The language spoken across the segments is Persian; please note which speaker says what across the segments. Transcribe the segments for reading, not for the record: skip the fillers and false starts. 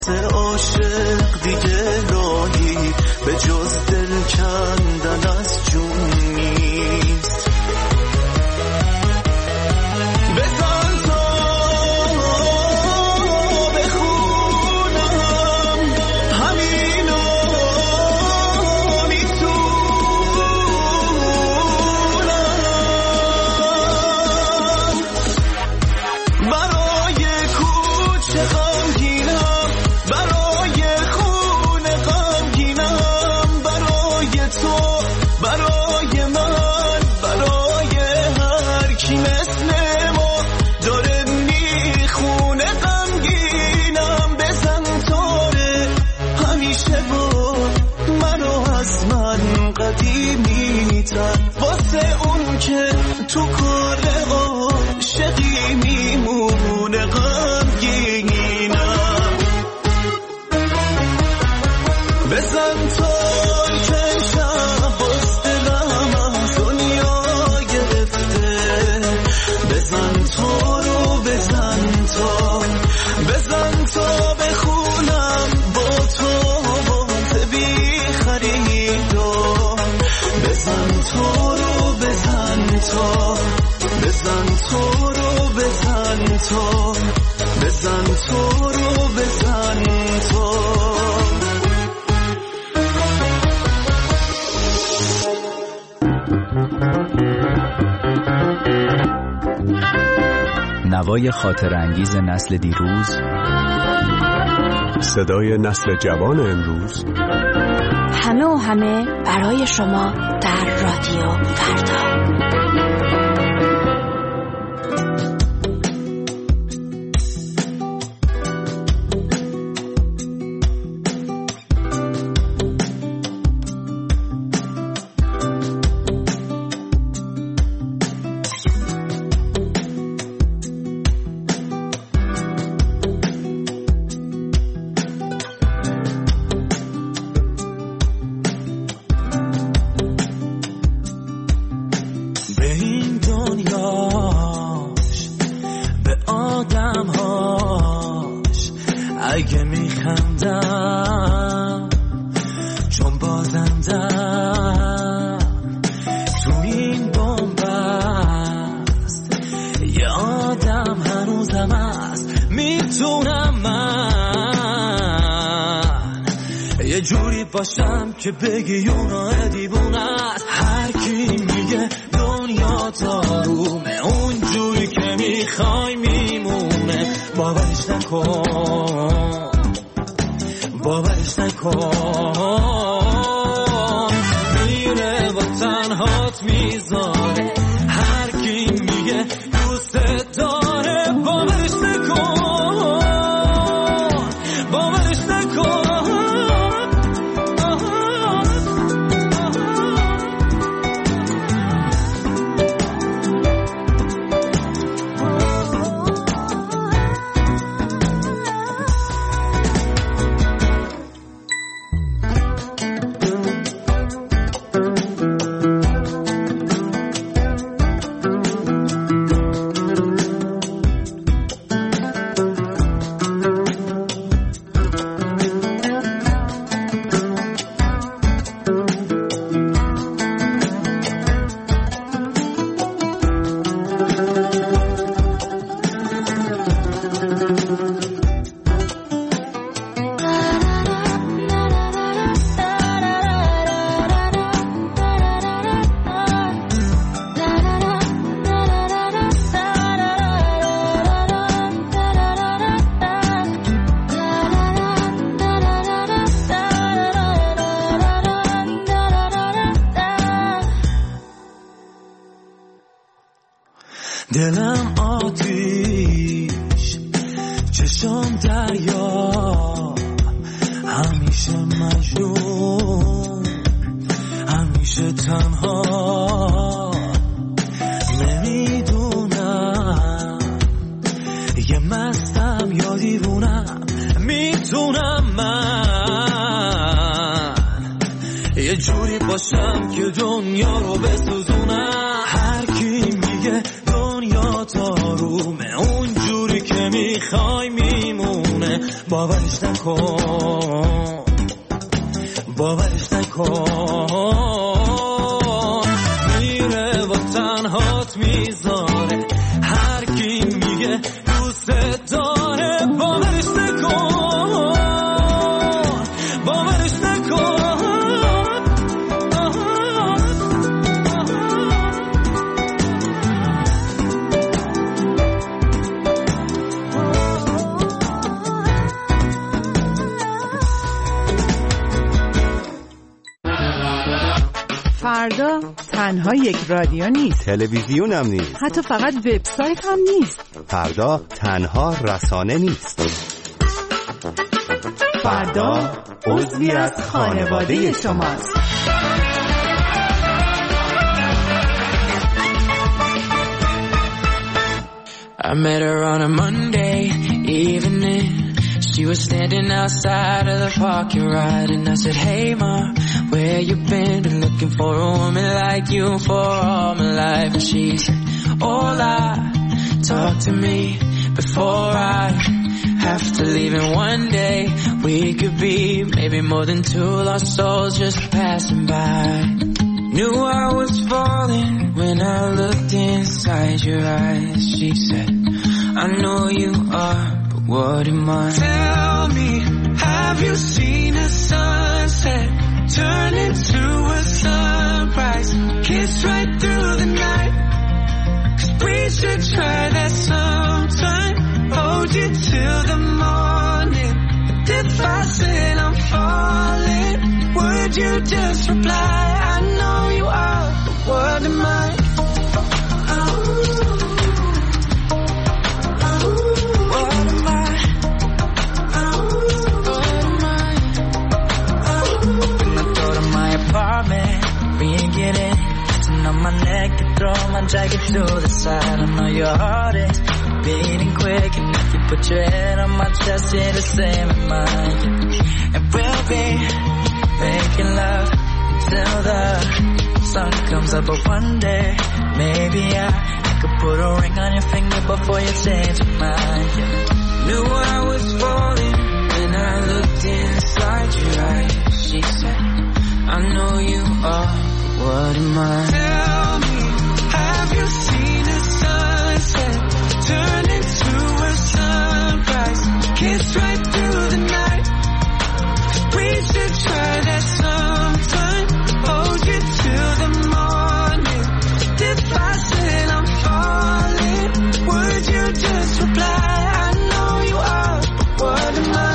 Speaker 1: عاشق دیگه راهی به جز دل کندن از جون نیست. بزن تا بخونم همینو میتونم، برای کوچه غمگینم، برای خونه غمگینم، برای تو، برای من، برای هر کی مثل ما داره میخونه غمگینم. بزن تاره همیشه با منو از من قدیمی تر، واسه اون که تو کار عاشقی میمونه غمگینم. بزن تار که شب باز دلم از دنیا گرفته، بزن تارو، بزن تا بخونم با تو واسه بی خریدار. بزن تارو، بزن تارو، بزن تارو، بزن تا.
Speaker 2: نوای خاطر انگیز نسل دیروز،
Speaker 3: صدای نسل جوان امروز،
Speaker 4: همه و همه برای شما در رادیو فردا.
Speaker 1: اگه میخندم چون بازندم تو این بنبست، یه آدم هنوزم هست میتونم من یه جوری باشم که بگی اونو دیوونه است. هر کی میگه دنیا تارومه اون جوری که میخوای میمونه، باورش نکن، باورش نکن، میره و تنهات میذاره. هر کی میگه دوست داره باورش نکن، باورش نکن. دلم آتیش، چشم دریا، همیشه مجنون، همیشه تنها. نمیدونم یه مستم یا دیوونم، میتونم من یه جوری باشم که دنیا رو بسوزونم. هر کی میگه دنیا تارومه اون جوری که میخوای میمونه، باورش نکن باورش نکن میره و تنهات میذاره هر کی میگه دوست داره باورش نکن باورش نکن
Speaker 5: فردا تنها یک رادیو نیست،
Speaker 3: تلویزیون هم نیست،
Speaker 5: حتی فقط وبسایت هم نیست.
Speaker 3: فردا تنها رسانه نیست.
Speaker 5: فردا عضوی از خانواده شماست.
Speaker 6: I met her on a Monday evening. She was standing outside of the parking lot, and I said, hey ma, where you been looking for a woman like you for all my life. And she said, hola, talk to me before I have to leave. And one day we could be maybe more than two lost souls just passing by. Knew I was falling when I looked inside your eyes. She said, I know you are, but what am I? Tell me, have you seen a sunset turn into a sunrise, kiss right through the night? 'Cause we should try that sometime, hold you till the morning. But if I said I'm falling, would you just reply, I know you are, but what am I? My neck to throw my jacket to the side. I know your heart is beating quick, and if you put your head on my chest, you're the same as mine. And we'll be making love until the sun comes up. But one day, maybe I could put a ring on your finger before you change your mind. Knew I was falling when I looked inside your eyes. She said, I know you are, what am I? Tell me, have you seen a sunset turn into a sunrise, kiss right through the night? We should try that sometime, hold you till the morning. If I said I'm falling, would you just reply, I know you are, but what am I?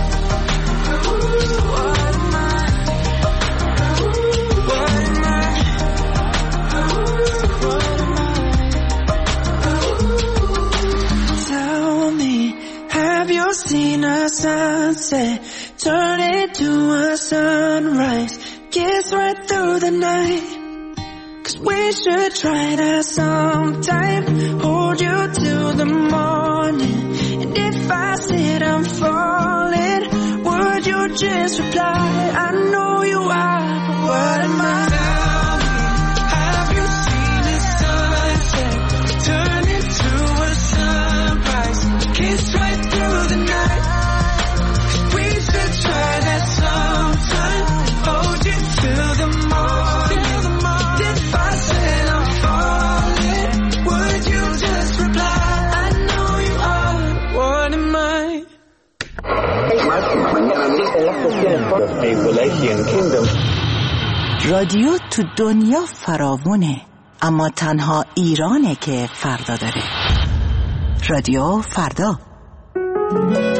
Speaker 6: Seen a sunset turn into a sunrise, kiss right through the night. 'Cause we should try that sometime, hold you till the morning. And if I said I'm falling, would you just reply, I know you are, but what am I? Have you seen a sunset turn into a sunrise, kiss right through the night? We should try that sometime, hold you till the morning. If I said I'm falling, would you just reply, I know you are, what am I?
Speaker 5: رادیو تو دنیا فراوونه، اما تنها ایرانه که فردا داره. رادیو فردا.